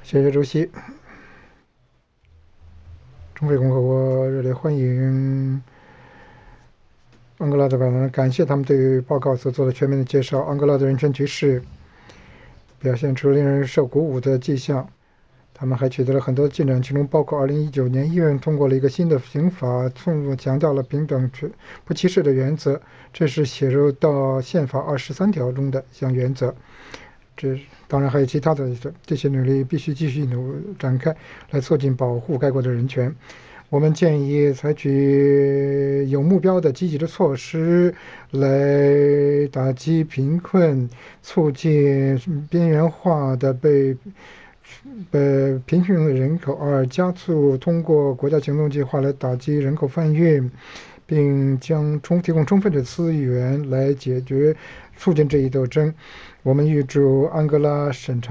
谢谢主席。中非共和国热烈欢迎安哥拉的访问，感谢他们对报告所做的全面的介绍。安哥拉的人权局势表现出令人受鼓舞的迹象，他们还取得了很多进展，其中包括2019年1月通过了一个新的刑法，强调了平等不歧视的原则，这是写入到宪法23条中的一项原则。当然还有其他的，这些努力必须继续展开，来促进保护该国的人权。我们建议采取有目标的积极的措施，来打击贫困，促进边缘化的被贫穷的人口，加速通过国家行动计划来打击人口贩运，并提供充分的资源来促进这一斗争。我们预祝安哥拉审查